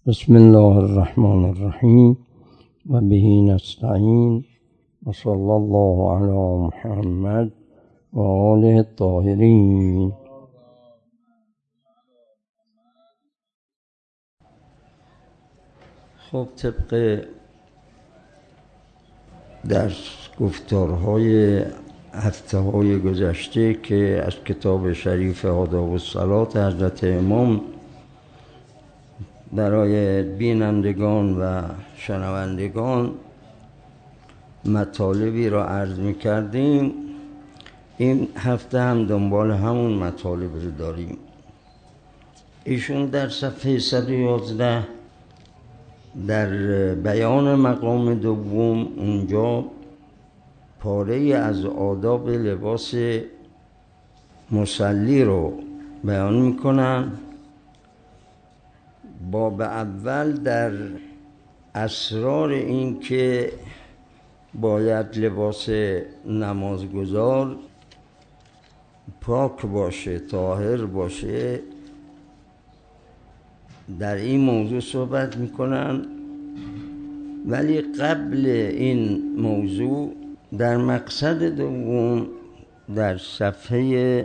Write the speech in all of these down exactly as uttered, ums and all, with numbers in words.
بسم الله الرحمن الرحیم و به نستعین و صلی الله علی محمد و آله الطاهرین. خب طبق در گفتارهای هفته های گذشته که از کتاب شریف آداب الصلاة حضرت امام برای بینندگان و شنوندگان مطالبی را عرض می کردیم، این هفته هم دنبال همون مطالب رو داریم. ایشون در صفحه صد و یازده در بیان مقام دوم اونجا پاره از آداب لباس مصلی رو بیان میکنن. باب اول در اسرار این که باید لباس نمازگزار پاک باشه، طاهر باشه، در این موضوع صحبت میکنن. ولی قبل این موضوع در مقصد دوم در صفحه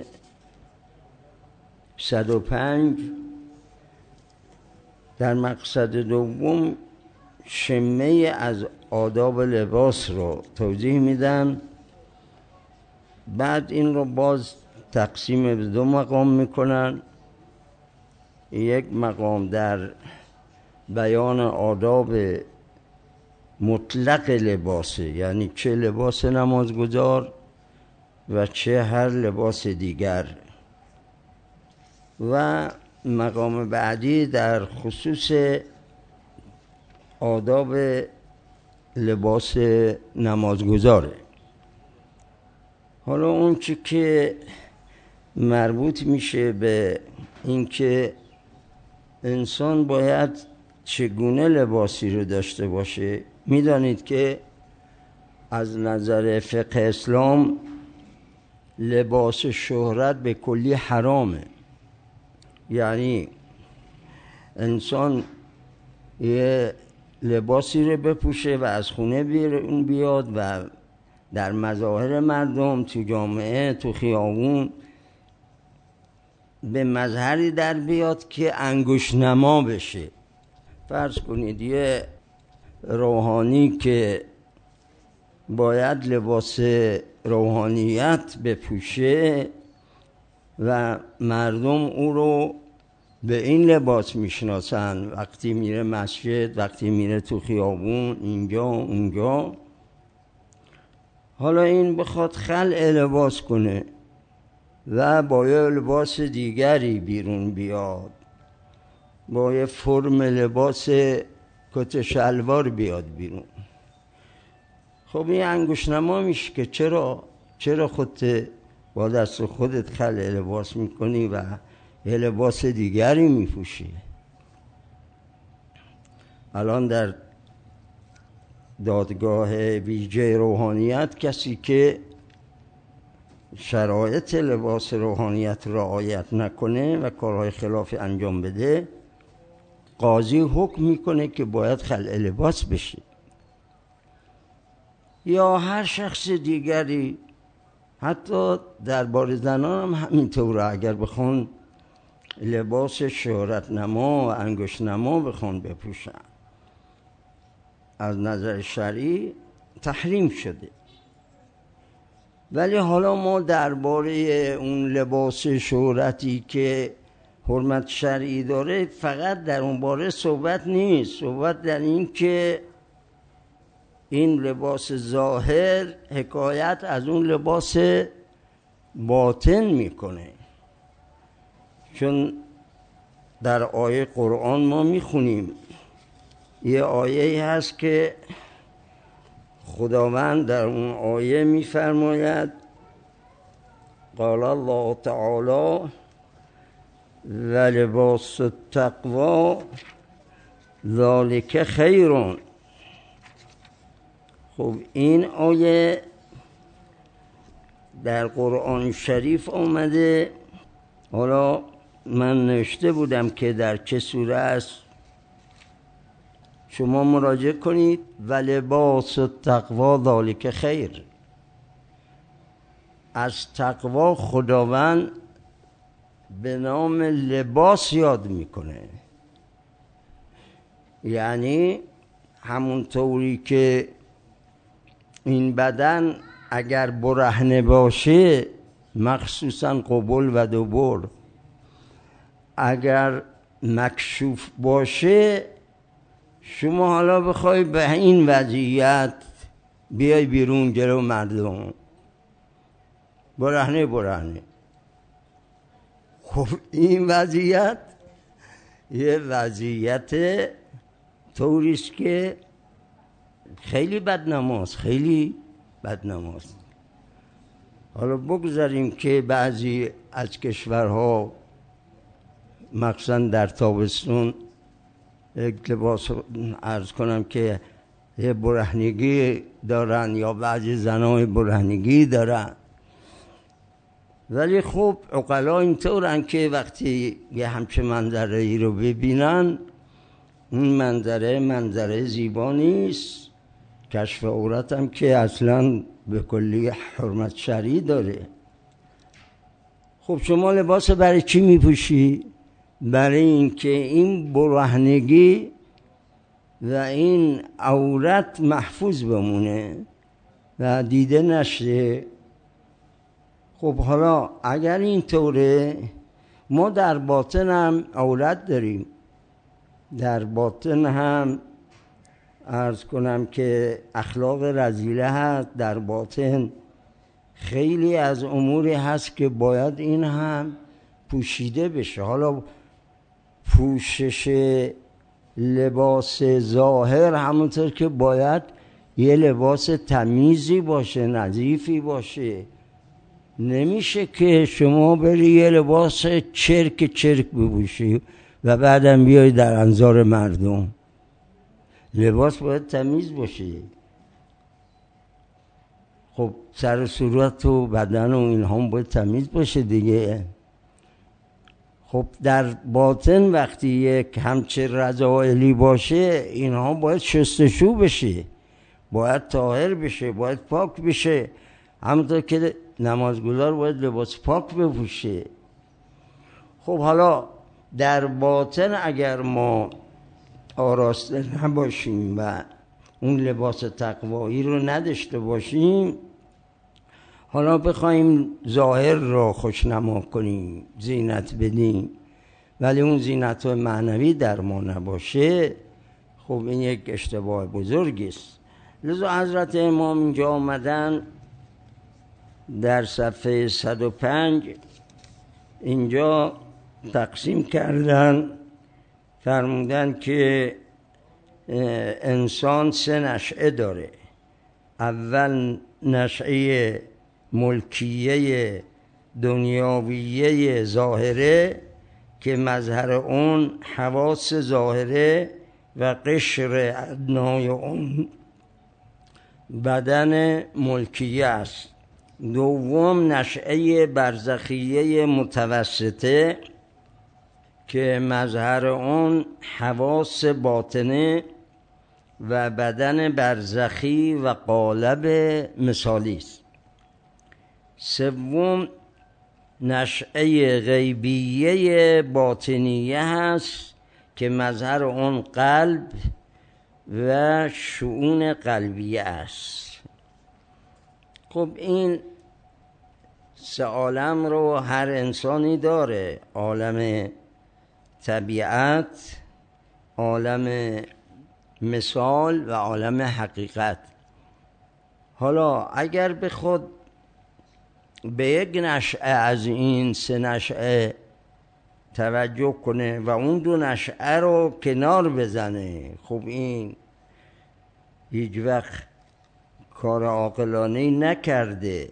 صد و پنج در مقصد دوم شمه از آداب لباس رو توضیح میدن. بعد این رو باز تقسیم به دو مقام میکنن. یک مقام در بیان آداب مطلق لباسه، یعنی چه لباس نمازگزار و چه هر لباس دیگر، و مقام بعدی در خصوص آداب لباس نمازگزاره. حالا اون چی که مربوط میشه به اینکه انسان باید چگونه لباسی رو داشته باشه، میدانید که از نظر فقه اسلام لباس شهرت به کلی حرامه. یعنی انسان یه لباسی رو بپوشه و از خونه بیرون بیاد و در مظاهر مردم، تو جامعه، تو خیابون به مظهری در بیاد که انگشت نما بشه. فرض کنید یه روحانی که باید لباس روحانیت بپوشه و مردم او رو به این لباس میشناسن، وقتی میره مسجد، وقتی میره تو خیابون، اینجا اونجا. حالا این بخواد خلع لباس کنه و با یه لباس دیگری بیرون بیاد، با یه فرم لباس کت شلوار بیاد بیرون، خب این انگشت نما میشه که چرا چرا خودت با دست خودت خلع لباس میکنی و یه لباس دیگری میپوشی. الان در دادگاه ویژه روحانیت کسی که شرایط لباس روحانیت رعایت نکنه و کارهای خلافی انجام بده، قاضی حکم میکنه که باید خلع لباس بشه. یا هر شخص دیگری، حتی درباره زنان هم همینطوره. اگر بخوان لباس شهرت نما و انگشت نما بخوان بپوشن، از نظر شرعی تحریم شده. ولی حالا ما درباره اون لباس شهرتی که حرمت شرعی داره فقط در اون باره صحبت نیست. صحبت در این که این لباس ظاهر حکایت از اون لباس باطن میکنه. چون در آیه قرآن ما میخونیم، یه آیه هست که خداوند در اون آیه میفرماید قال الله تعالی و لباس التقوی ذالک خیرون. خب این آیه در قرآن شریف آمده. حالا من نوشته بودم که در چه سوره است شما مراجعه کنید و لباس التقوا ذالک خیر. از تقوا خداوند به نام لباس یاد میکنه، یعنی همونطوری که این بدن اگر برهنه باشه، مخصوصا قبل و دبر، اگر مکشوف باشه، شما حالا بخوای به این وضعیت بیای بیرون جلو مردم برهنه برهنه، خب این وضعیت یه وضعیت طوریست که خیلی بدنماست، خیلی بدنماست. حالا بگذاریم که بعضی از کشورها مخصوصا در تابستون یک لباس عرض کنم که یه برهنگی دارن یا بعضی زنای برهنگی دارن، ولی خب عقلا اینطورن که وقتی یه همچه منظره ای رو ببینن، این منظره منظره زیبا نیست، کشف عورت هم که اصلا به کلی حرمت شرعی داره. خب شما لباس برای چی میپوشی؟ برای اینکه این برهنگی و این عورت محفوظ بمونه و دیده نشه. خب حالا اگر اینطوره، ما در باطن هم عورت داریم، در باطن هم عرض کنم که اخلاق رذیله هست، در باطن خیلی از اموری هست که باید این هم پوشیده بشه. حالا پوشش لباس ظاهر همونطور که باید یه لباس تمیزی باشه، نظیفی باشه. نمیشه که شما بری یه لباس چرک چرک بپوشی و بعدم بیای در انظار مردم. لباس باید تمیز باشه. خب سر و صورت و بدن و این هم باید تمیز باشه دیگه. خب در باطن وقتی یک همچه رذائلی باشه، اینها باید شستشو بشه، باید طاهر بشه، باید پاک بشه. همونطور که نمازگزار باید لباس پاک بپوشه. خب حالا در باطن اگر ما آراسته نباشیم و اون لباس تقوایی رو نداشته باشیم، حالا بخوایم ظاهر رو خوشنما کنیم، زینت بدیم، ولی اون زینت معنوی در ما نباشه، خب این یک اشتباه بزرگی است. لذا حضرت امام اینجا آمدن در صفحه صد و پنج اینجا تقسیم کردن، فرمودن که انسان سه نشعه داره. اول نشعه ملکیه دنیاویه ظاهره که مظهر اون حواس ظاهره و قشر ادنای اون بدن ملکیه است. دوم نشعه برزخیه متوسطه که مظهر اون حواس باطنه و بدن برزخی و قالب مثالی است. سوم نشعه غیبیه باطنیه هست که مظهر اون قلب و شؤون قلبیه است. خب این سه عالم رو هر انسانی داره، عالم طبیعت، عالم مثال و عالم حقیقت. حالا اگر به خود به یک نشعه از این سه نشعه توجه کنه و اون دو نشعه رو کنار بزنه، خب این هیچ وقت کار عاقلانه نکرده.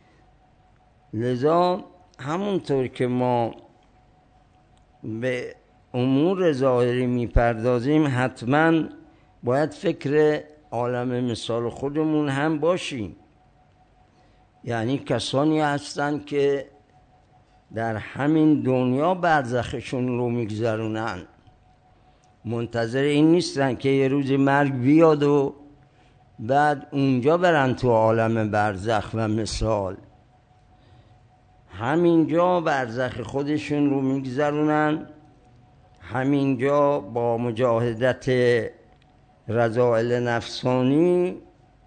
لذا همونطور که ما به امور ظاهری میپردازیم، حتما باید فکر عالم مثال خودمون هم باشیم. یعنی کسانی هستن که در همین دنیا برزخشون رو میگذرونن منتظر این نیستن که یه روز مرگ بیاد و بعد اونجا برن تو عالم برزخ و مثال. همینجا برزخ خودشون رو میگذرونن، همینجا با مجاهدت رذائل نفسانی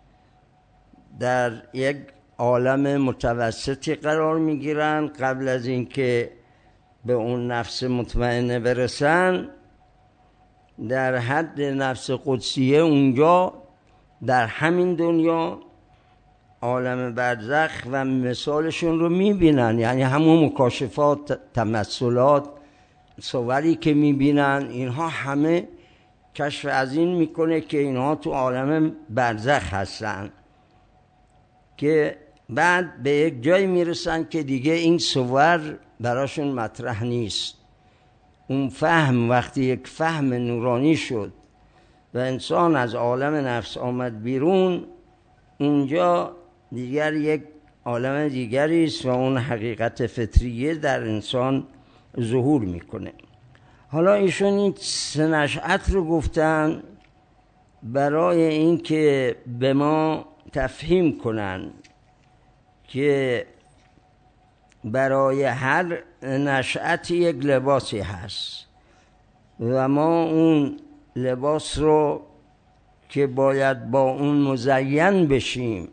در یک عالم متوسطی قرار میگیرن قبل از اینکه به اون نفس مطمئنه برسن. در حد نفس قدسیه اونجا در همین دنیا عالم برزخ و مثالشون رو میبینن، یعنی همون مکاشفات، تمثلات، صوری که میبینن اینها همه کشف از این میکنه که اینها تو عالم برزخ هستن، که بعد به یک جای میرسن که دیگه این صور براشون مطرح نیست. اون فهم وقتی یک فهم نورانی شد و انسان از عالم نفس آمد بیرون، اونجا دیگر یک عالم دیگری است و اون حقیقت فطریه در انسان ظهور میکنه. حالا ایشون این سه نشأت رو گفتن برای اینکه به ما تفهیم کنن که برای هر نشأتی یک لباسی هست و ما اون لباس رو که باید با اون مزین بشیم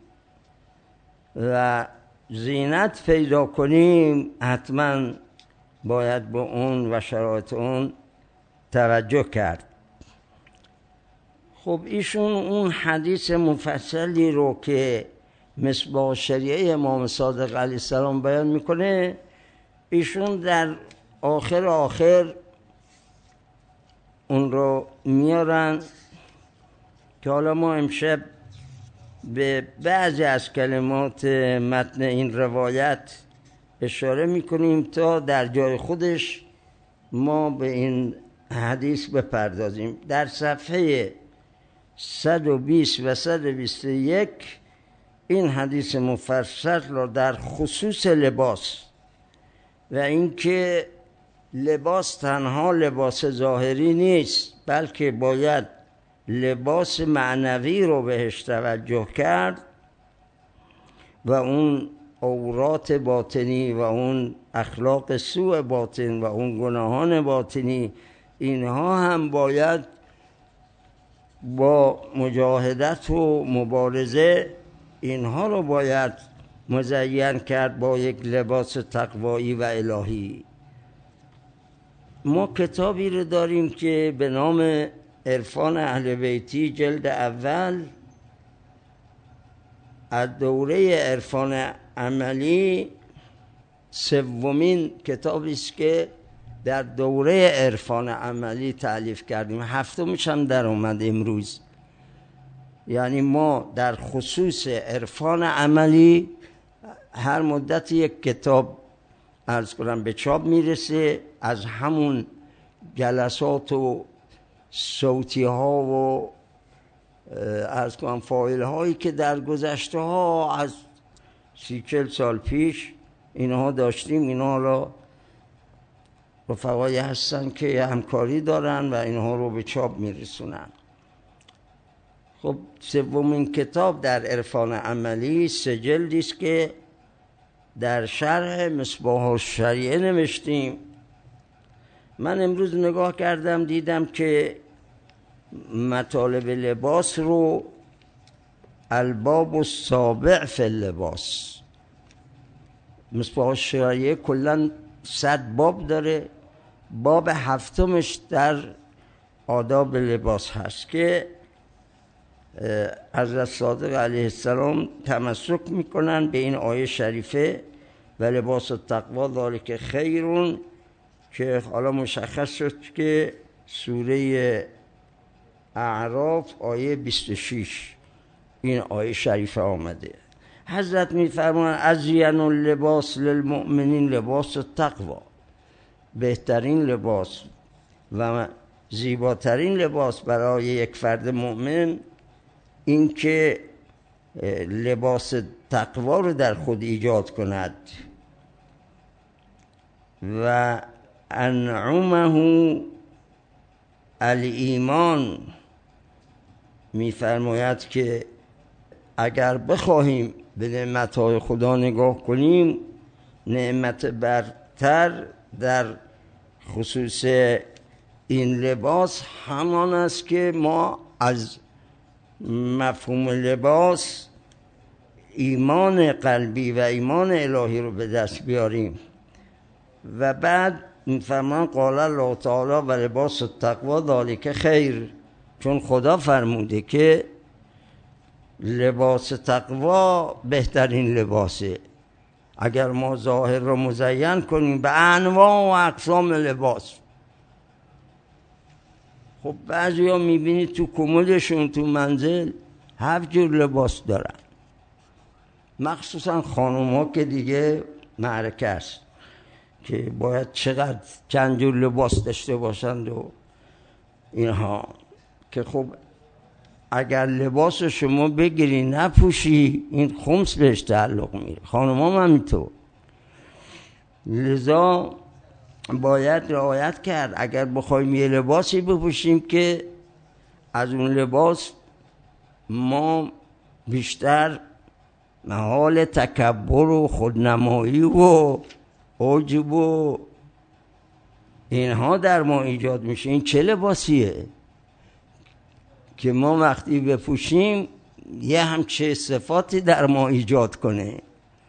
و زینت پیدا کنیم، حتما باید به اون و شرایط اون توجه کرد. خب ایشون اون حدیث مفصلی رو که مصباح شریعه امام صادق علیه السلام بیان میکنه، ایشون در آخر آخر اون رو میارن که حالا ما امشب به بعضی از کلمات متن این روایت اشاره میکنیم تا در جای خودش ما به این حدیث بپردازیم. در صفحه صد و بیست و صد و بیست و یک این حدیث مفصل را در خصوص لباس و اینکه لباس تنها لباس ظاهری نیست، بلکه باید لباس معنوی رو بهش توجه کرد و اون عورات باطنی و اون اخلاق سوء باطن و اون گناهان باطنی، اینها هم باید با مجاهدت و مبارزه اینها رو باید مزین کرد با یک لباس تقوایی و الهی. ما کتابی رو داریم که به نام عرفان اهل بیتی جلد اول، از دوره عرفان عملی سومین کتابی است که در دوره عرفان عملی تألیف کردیم، هفتمش هم در اومد امروز. یعنی ما در خصوص عرفان عملی هر مدت یک کتاب عرض کنم به چاپ میرسه، از همون جلسات و صوتی ها و عرض کنم فایل هایی که در گذشته ها از سی چل سال پیش اینها داشتیم، اینها را رفقایی هستن که همکاری دارن و اینها رو به چاپ میرسونن. خب سومین کتاب در عرفان عملی سه جلدی است که در شرح مصباح الشریعه نوشتیم. من امروز نگاه کردم دیدم که مطالب لباس رو الباب السابع فی اللباس، مصباح الشریعه کلن صد باب داره، باب هفتمش در آداب لباس هست که حضرت صادق علیه السلام تمسک میکنن به این آیه شریفه و لباس التقوا ذالک خیرون، که حالا مشخص شد که سوره اعراف آیه بیست و شش این آیه شریفه آمده. حضرت میفرمایند ازین اللباس للمؤمنین لباس التقوا، بهترین لباس و زیباترین لباس برای یک فرد مؤمن این که لباس تقوا رو در خود ایجاد کند و انعمه الایمان میفرماید که اگر بخواهیم به نعمتهای خدا نگاه کنیم، نعمت برتر در خصوص این لباس همان است که ما از مفهوم لباس ایمان قلبی و ایمان الهی رو به دست بیاریم. و بعد میفرمان قال الله تعالی و لباس التقوا ذالک خیر، چون خدا فرموده که لباس تقوا بهترین لباسه. اگر ما ظاهر رو مزین کنیم به انواع و اقسام لباس، خب بعضی ها میبینید تو کمدشون تو منزل هر جور لباس دارن، مخصوصا خانوم ها که دیگه معرکه است که باید چقدر چند جور لباس داشته باشند و اینها، که خب اگر لباس شما بگیری نپوشی این خمس بهش تعلق میره. خانم هم همینطور. لذا باید رعایت کرد. اگر بخوایم یه لباسی بپوشیم که از اون لباس ما بیشتر حال تکبر و خودنمایی و عجب و اینها در ما ایجاد میشه، این چه لباسیه که ما وقتی بپوشیم یه همچه صفاتی در ما ایجاد کنه؟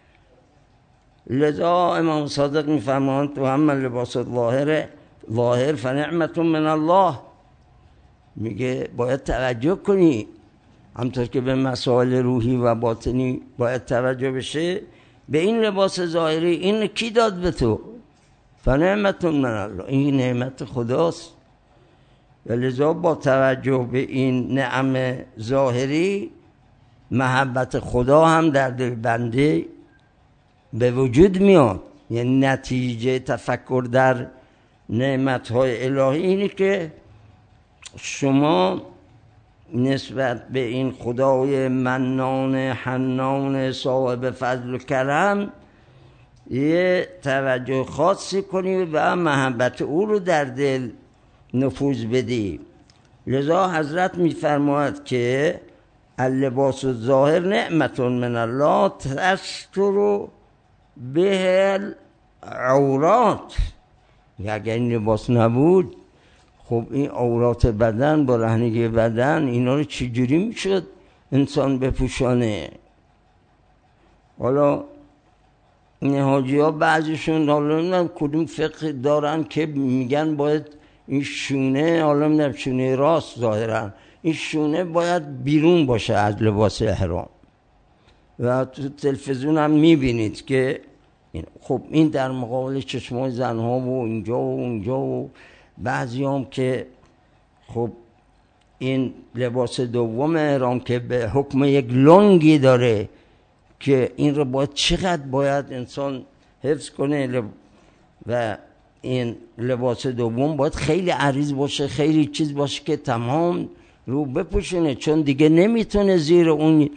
لذا امام صادق میفرماند تو هم لباس ظاهر ظاهر فنعمت من الله، میگه باید توجه کنی، همطور که به مسائل روحی و باطنی باید توجه بشه، به این لباس ظاهری این کی داد به تو؟ فنعمت من الله، این نعمت خداست. و لذا با توجه به این نعم ظاهری محبت خدا هم در دل بنده به وجود میاد. یعنی نتیجه تفکر در نعمت‌های الهی اینه که شما نسبت به این خدای منان حنان صاحب فضل و کرم یه توجه خاصی کنی و محبت او رو در دل نفوذ بدی. لذا حضرت میفرماید که اللباس الظاهر نعمت من الله تستر به العورات. اگر این لباس نبود خب این عورات بدن، برهنگی بدن، اینا رو چجوری میشد انسان بپوشانه؟ حالا این حاجی ها بعضیشون حالا نمیدونم کدوم فقه دارن که میگن باید این شونه، حالا نمیدونم شونه راست ظاهرا این شونه باید بیرون باشه از لباس احرام. و تو تلویزیون هم میبینید که این خب این در مقابل چشمای زنها و اینجا و اونجا و بعضی هم که خب این لباس دوم احرام که به حکم یک لنگی داره که این رو باید چقدر باید انسان حفظ کنه و این لباس دوم باید خیلی عریض باشه، خیلی چیز باشه که تمام رو بپوشونه، چون دیگه نمیتونه زیر اون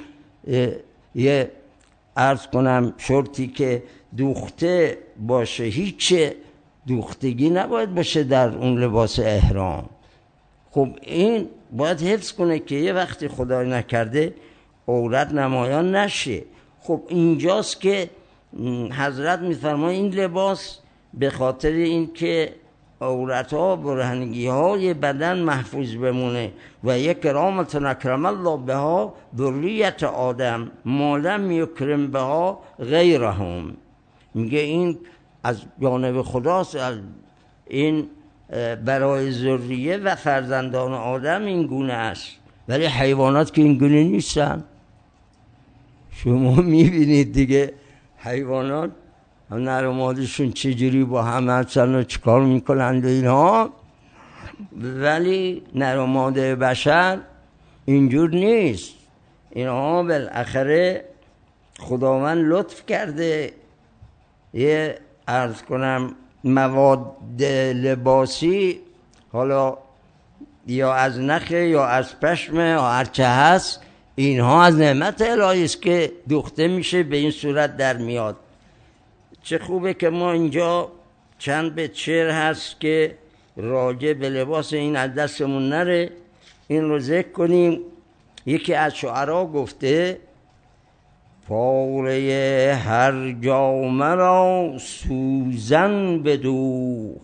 یه عرض کنم شورتی که دوخته باشه، هیچ دوختگی نباید باشه در اون لباس احرام. خب این باید حفظ کنه که یه وقتی خدای نکرده عورت نمایان نشه. خب اینجاست که حضرت میفرماید این لباس به خاطر این که عورت‌ها برهنگی‌های بدن محفوظ بمونه و یک کرامت اکرم الله بها ذریت آدم ما لم یکرم بها غیرهم. میگه این از جانب خداست، این برای ذریه و فرزندان آدم این گونه است، ولی حیوانات که این گونه نیستن. شما میبینید دیگه حیوانات هم نر و مادرشون چجوری با هم هستن و چیکار میکنند و اینها، ولی نر و مادر بشر اینجور نیست. اینها بالاخره خداوند لطف کرده یه عرض کنم مواد لباسی، حالا یا از نخه یا از پشمه یا هرچه هست، اینها از نعمت الهی است که دوخته میشه به این صورت در میاد. چه خوبه که ما اینجا چند بیت شعر هست که راجع به لباس این از دستمون نره، این رو ذکر کنیم. یکی از شعرا گفته پاره هر جامه را سوزن بدوخت،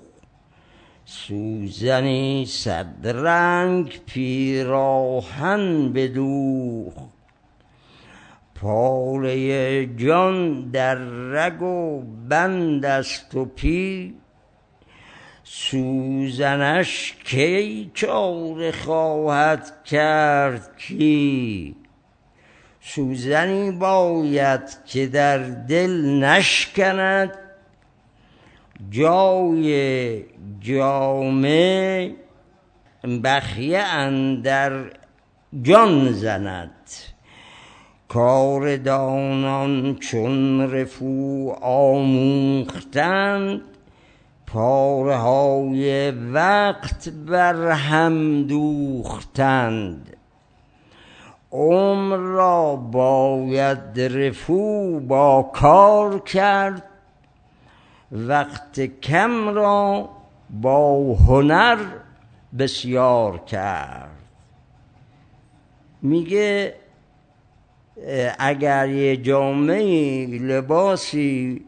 سوزنی صد رنگ پیراهن بدوخت. پاره جان در رگ و بند است و پی، سوزنش کی چاره خواهد کرد کی. سوزنی باید که در دل نشکند، جای جامه بخیه اندر جان زند. کار دانان چون رفو آموختند، پاره های وقت بر هم دوختند. عمر را باید رفو با کار کرد، وقت کم را با هنر بسیار کرد. میگه اگر یه جامعه لباسی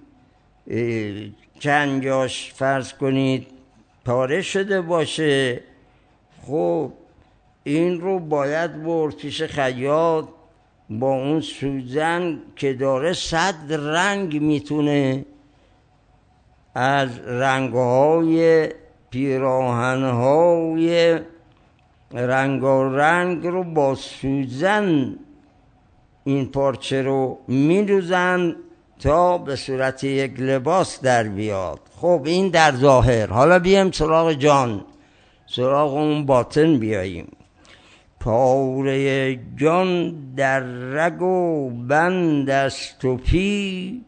چند جاش فرض کنید پاره شده باشه، خب این رو باید برد پیش خیاط، با اون سوزن که داره صد رنگ میتونه از رنگهای پیراهنهای رنگارنگ رو با سوزن این پارچه رو میدوزن تا به صورت یک لباس در بیاد. خب این در ظاهر. حالا بیایم سراغ جان، سراغ اون باطن بیاییم. پاره جان در رگ و بند است و پی،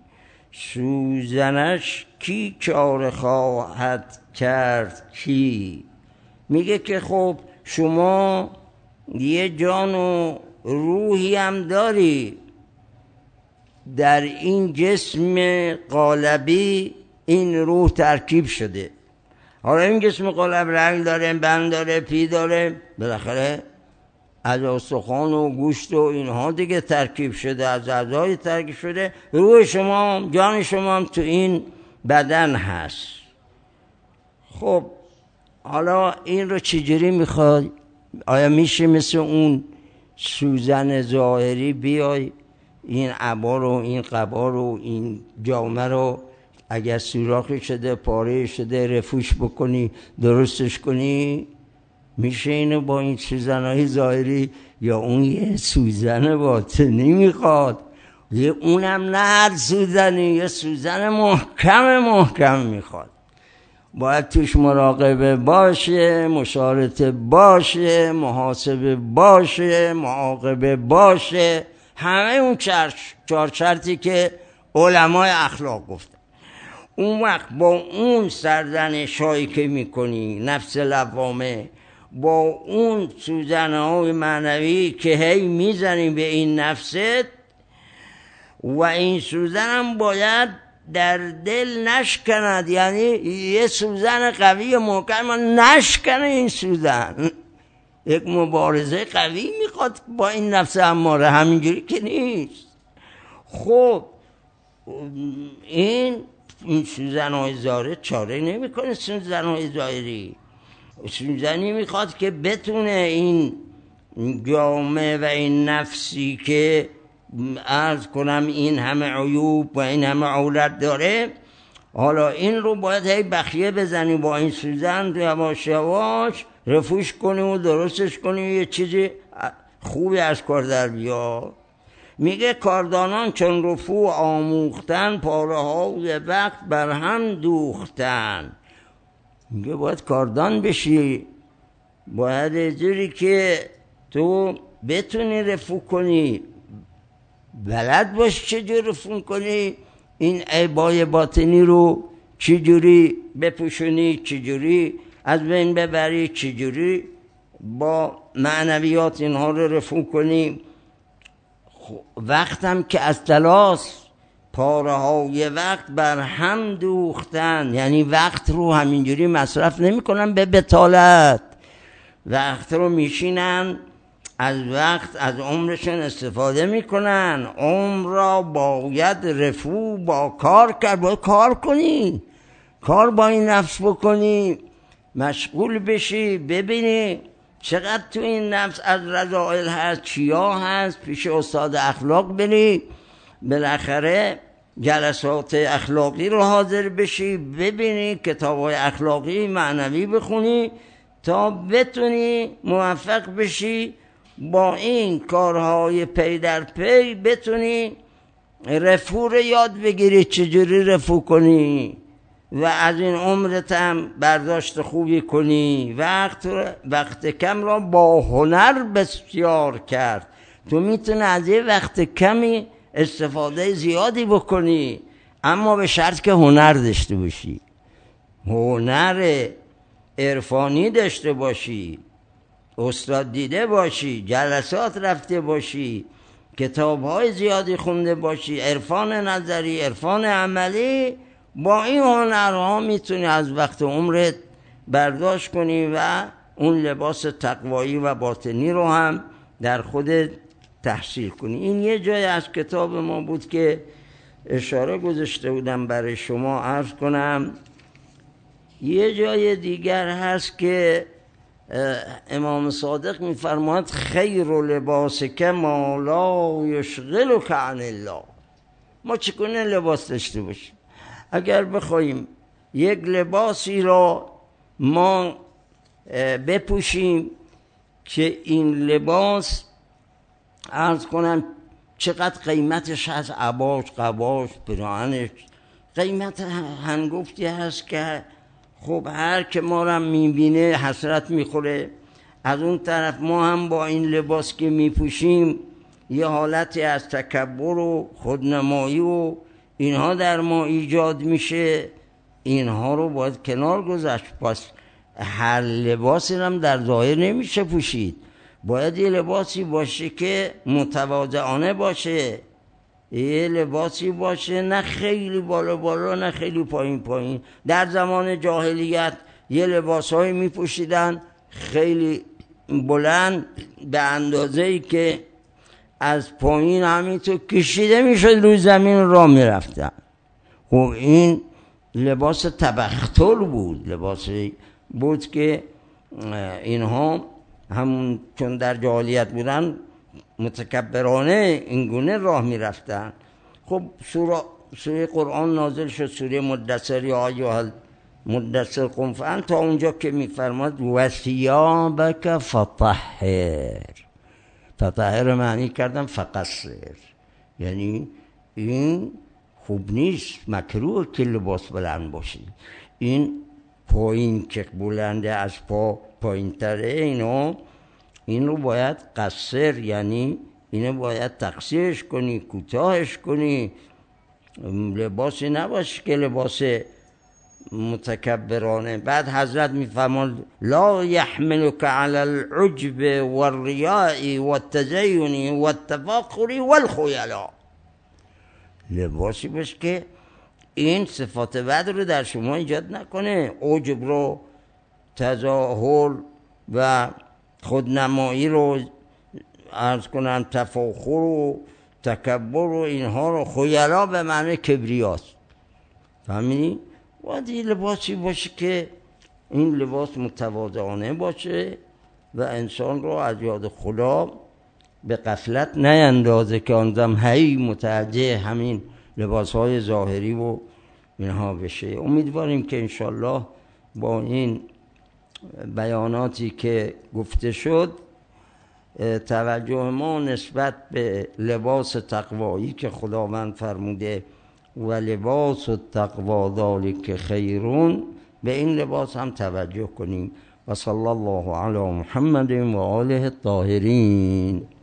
سوزنش کی چاره خواهد کرد کی. میگه که خب شما یه جان و روحی هم داری، در این جسم قالبی این روح ترکیب شده. حالا این جسم قالب رنگ داره، بند داره، پی داره، بالاخره از استخوان و گوشت و اینها دیگه ترکیب شده، از اعضای ترکیب شده. روح شما، جان شما هم تو این بدن هست. خب حالا این رو چجوری میخواد؟ آیا میشه مثل اون سوزن ظاهری بیای این عبا رو، این قبا رو، این جامه رو اگر سوراخی شده، پاره شده، رفوش بکنی، درستش کنی؟ میشه اینو با این سوزنهای ظاهری؟ یا اون یه سوزن باطنی میخواد؟ یه اونم نه هر سوزنی، یه سوزن محکم محکم میخواد. باید توش مراقبه باشه، مشارطه باشه، محاسبه باشه، معاقبه باشه، همه اون چهار شرطی که علمای اخلاق گفتن. اون وقت با اون سرزنش هایی که میکنی، نفس لوامه، با اون سوزنهای معنوی که هی میزنی به این نفست، و این سوزن هم باید در دل نشکند. یعنی یه سوزن قوی محکم نشکنه. این سوزن یک مبارزه قوی میخواد با این نفس اماره، همینجوری که نیست. خب این این سوزنهای ظاهری چاره نمیکنه. سوزنهای ظاهری سوزنی میخواد که بتونه این جامعه و این نفسی که عرض کنم این همه عیوب و این همه عورت داره، حالا این رو باید هی بخیه بزنی با این سوزن، یواش یواش رفوش کنی و درستش کنی، یه چیزی خوبی از کار در بیا. میگه کاردانان چون رفو آموختن، پاره های وقت بر هم دوختن. میگه باید کاردان بشی، باید جوری که تو بتونی رفو کنی، بلد باش چجور رفو کنی، این عیبای باطنی رو چجوری بپوشونی، چجوری از بین ببری، چجوری با معنویات اینها رو رفو کنی. وقتم که از تلاس پاره های وقت بر هم دوختن، یعنی وقت رو همینجوری مصرف نمی کنن به بطالت، وقت رو میشینن از وقت از عمرشون استفاده میکنن. عمر را باید رفو با کار کرد، باید کار کنی، کار با این نفس بکنی، مشغول بشی، ببینی چقدر تو این نفس از رذائل هست، چیا هست، پیش استاد اخلاق بری، بالاخره جلسات اخلاقی رو حاضر بشی، ببینی کتاب‌های اخلاقی معنوی بخونی تا بتونی موفق بشی با این کارهای پی در پی بتونی رفو رو یاد بگیری، چجوری رفو کنی و از این عمرت هم برداشت خوبی کنی. وقت وقت کم را با هنر بسیار کرد. تو میتونی از یه وقت کمی استفاده زیادی بکنی، اما به شرط که هنر داشته باشی، هنر عرفانی داشته باشی، استاد دیده باشی، جلسات رفته باشی، کتاب‌های زیادی خونده باشی، عرفان نظری، عرفان عملی. با این هنرها میتونی از وقت عمرت برداشت کنی و اون لباس تقوایی و باطنی رو هم در خودت تحصیل کنی. این یه جای از کتاب ما بود که اشاره گذاشته بودم برای شما عرض کنم. یه جای دیگر هست که امام صادق میفرماید خیر لباس که ما لا یشغلک عن الله. ما چگونه لباس داشته باشیم؟ اگر بخوایم یک لباسی را ما بپوشیم که این لباس عرض کنم چقدر قیمتش هست، عباش، قباش، پیراهنش، قیمت هنگفتی هست که خب هر که ما را میبینه حسرت میخوره. از اون طرف ما هم با این لباس که میپوشیم یه حالتی از تکبر و خودنمایی و اینها در ما ایجاد میشه. اینها رو باید کنار گذاشت. پس هر لباسی هم در ظاهر نمیشه پوشید، باید یه لباسی باشه که متواضعانه باشه، یه لباسی باشه نه خیلی بالا بالا نه خیلی پایین پایین. در زمان جاهلیت یه لباسهایی میپوشیدن خیلی بلند به اندازه‌ای که از پایین همینطور کشیده میشد روی زمین راه میرفتن. خب این لباس تبختر بود، لباسی بود که اینها همون چون در جاهلیت بودن متکبرانه اینگونه راه میرفتن. خب سوره سوره قرآن نازل شد، سوره مدثر، یا ایها المدثر قم فانذر، تا اونجا که میفرماد و ثیابک فطهر. فطهر معنی کردم فقصر، یعنی این خوب نیست، مکروه که لباس بلند باشه. این پایین که بلنده از پا پایین تره، اینو این رو باید قصر، یعنی اینو باید تقصیرش کنی، کوتاهش کنی. لباسی نباشه که لباس متکبرانه. بعد حضرت میفرماد لا يحملك على العجب والرياء والتزين والتفاخر والخيلاء. لباسی باشه که این صفات بد رو در شما ایجاد نکنه، عجب رو، تظاهر و خودنمایی رو عرض کنم، تفاخر و تکبر و اینها رو. خیلا به معنی کبریاست، فهمیدی؟ باید این لباسی باشه که این لباس متواضعانه باشه و انسان رو از یاد خدا به غفلت نیندازه که آن دم هی متوجه همین لباسهای ظاهری و اینها بشه. امیدواریم که انشالله با این بیاناتی که گفته شد توجه ما نسبت به لباس تقوایی که خداوند فرموده و لباس التقوی ذلک خیرون، به این لباس هم توجه کنیم. و صلی الله علی محمد و آله الطاهرین.